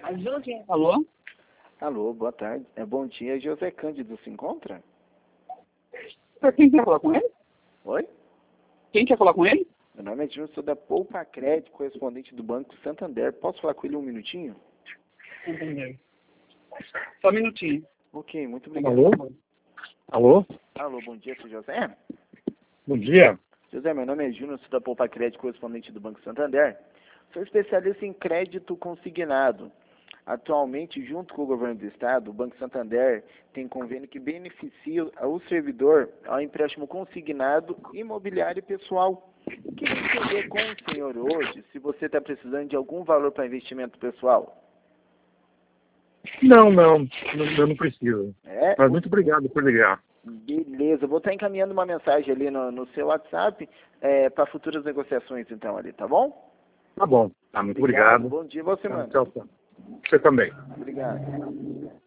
Alô? Alô, boa tarde. Bom dia. José Cândido se encontra? Quem quer falar com ele? Oi? Quem quer falar com ele? Meu nome é Júnior, sou da Poupa Crédito, correspondente do Banco Santander. Posso falar com ele um minutinho? Entendi. Só um minutinho. Ok, muito obrigado. Alô? Alô? Alô, bom dia, seu José? Bom dia. José, meu nome é Júnior, sou da Poupa Crédito, correspondente do Banco Santander. Sou especialista em crédito consignado. Atualmente, junto com o governo do estado, o Banco Santander tem convênio que beneficia o servidor ao empréstimo consignado imobiliário pessoal. Queria entender com o senhor hoje se você está precisando de algum valor para investimento pessoal. Não, eu não preciso. É? Mas muito obrigado por ligar. Beleza, vou estar encaminhando uma mensagem ali no seu WhatsApp para futuras negociações então ali, tá bom? Tá bom. Tá, muito obrigado. Bom dia, boa semana. Tchau, tchau. Você também. Obrigado.